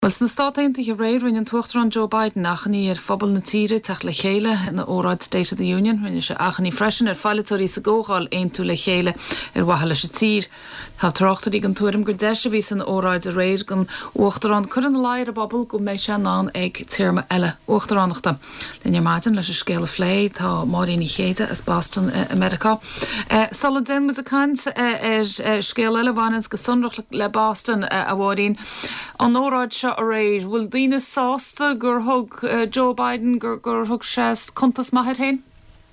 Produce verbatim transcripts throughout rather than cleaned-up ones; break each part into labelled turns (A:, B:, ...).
A: Well san státainta i réir rinne an tuachtar Joe Biden achnaí ar phobal na tíre teach le chéile na óráid State of the Union rinne se achnaí freisin ar fáilteoirí sa ggógáil aon tú le chéile ar wahala se tír. Tá trochtarí an tuairim gur deise ví san óráid a réir gon uachtarrán chuan láir a bobbal go méid se ná ag tíirma eile uachtarránachta. Linne maidin leis a scéile flé tá maríní chéide as Boston America. Sala den was a cant ar scéile eile bhainins go sunrach le Boston a bháín an óráid se a réir bhfuil daoine sásta gur thug uh, Joe Biden gur gur thug sé contas maithir hain?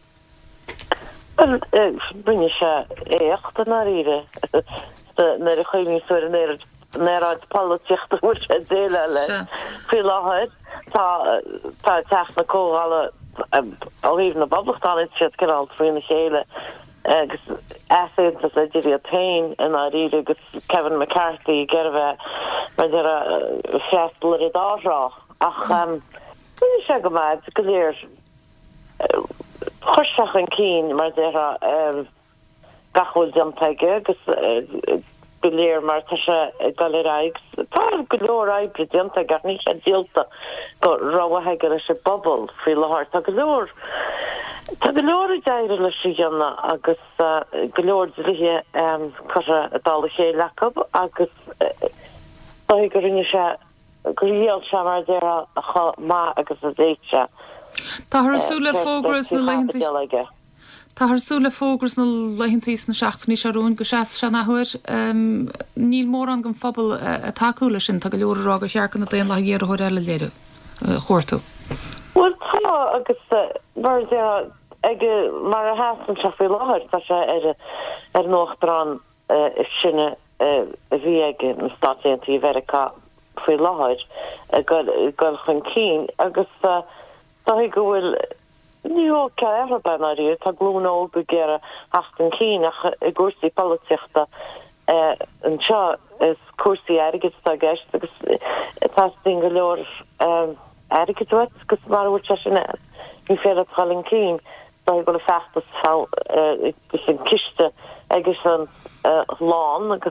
B: Well, brinne se éocht an áíre nar a chuimní suir an éir náráid políochta bhfuil sé déile le fi láthid tá tá teach na cógála á riomh na boblachtáin siad cinál trína chéile agus eséntas le dtíí a tain in áíre agus Kevin McCarthy gerbheith mar de a festal ar i dárá ach brinne se go maid go léir chuiseach an cín mar de a gachhfuil diantaige agus go léir mar tá se galráig tá go leor aibre dianta gar ní sé díalta go ráhathe lei se bobbal frí lethir tá go leor tá go leor a deire lei sé dhéanna agus go leor rithe chu a dála sé lecab agus tá go rinne se goíal se mar de a chu má agus a déitse.
A: Tá thsúla fógras na leintí. Tá thsúla fógras na leintís na seachtaí seún go sé se nahuiir níl mór an go phobal a takeúla sin tá go leorrá go chearcan na déon le dhéar thuir eile léidir chóirtú.
B: Well tá agus mar ige mar a hasan se fé láthir tá se ar ar nóchtrán sinne a bhí aige na státaí America fé láthir go chun cín agus tá go bhfuil níó ce ar ben áí tá glúnó go géire hastan cín ach i gúsaí políochta an seo is cuasaí airigid tá gceist agus tá go leor airigid gus mar bhfuil se sin ní féad chalinn cín tá go le feachtas fá sin ciste agus an lán agus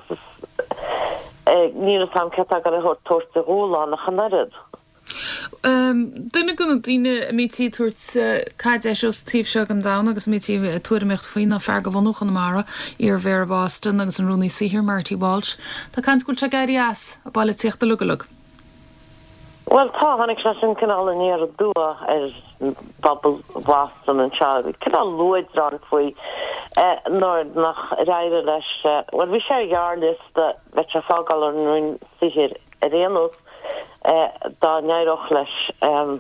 B: ní sam ce go le thut tuairta róláán nach chanerid.
A: Duna gona daine mítí tuairt caiid é seos tíobh seo an dána agus mítí tuairemecht faoin na fear go bhhanach an mara ar bhéir Boston agus an rúnaí sihir Marty Walsh. Tá cant gúil se gaiirí as a bailile tíochta lugalug.
B: Well tá hanig se sin cinál in éar dua ar Bobbal Boston an se cinál luid ran faoi nóir nach réire leis well bhí sé ghearlista bheit se fágáil an rún sihir a réanús dá neireach leis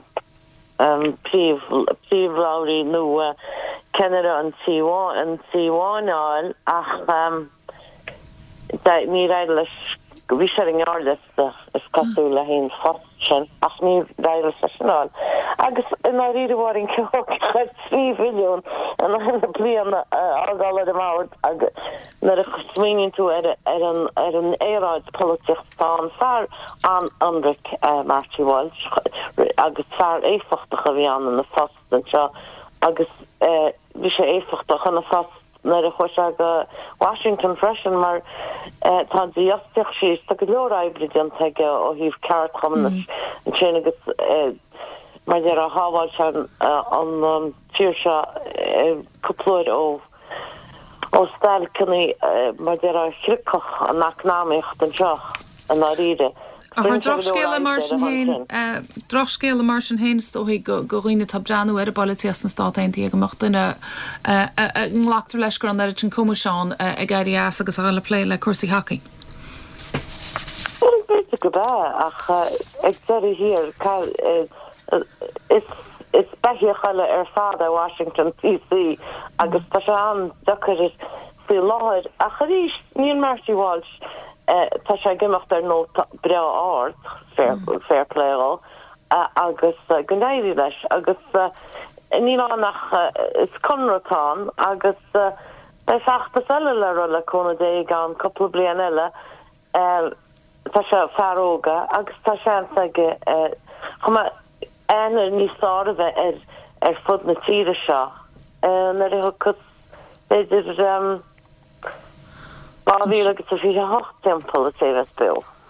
B: príomhráirí nó cenneire an tíháin an tíháináil ach ní réile leis bhí sé an gáirlista is casú le haon fast sin ach ní réile seisiáil agus in áíidir bhhaing ce trí bhiliún an na blian ágála am áir agus nar a smíonn tú ar an éráid políocht tá an fear an Anric Marty Walsh agus fear éfachtach a bhí an na fast an seo agus bhí sé éfachtach an na fast nar a chuise go Washington freisin mar tá díosteach síos tá go leor aibre diantaige ó híh ceart chumnas an sin agus mar de a hábháil se an tíir se coplóir ó ó stail cinní mar de a chricoch an nachnáíocht an seach an áíre.
A: Drochscéile mar sin hain drochscéile mar sin hain ó go roioine tabjanú ar a bailías na státaintí go mochtainna nlaachtar leis gur an ar an comisián a gaiirí as agus a le lé le cuasaí hockey.
B: Beidir go bheith ach ag deir hir is is beithiochaile ar fád a Washington D C agus tá se an dochar is fí láthir a charíis níon Marty Walsh tá sé gimocht ar nó bre áard fair pléá agus gonéirí leis agus ní nach is conratán agus bei feachta eile le le chuna dé gan coppla blian eile tá sé fearóga agus tá sé aige chuma anar níosára bheith ar ar fud na tíre seo nar i chus beidir bá bhí agus a bhí a hocht timppla a sé bheith bil.